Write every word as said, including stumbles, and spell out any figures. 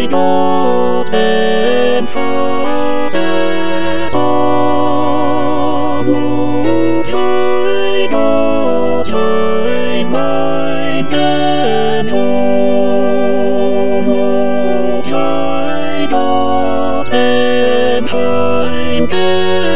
đô thêm phá ta mù trái đô trái mai đen mù trái đô thêm hai đen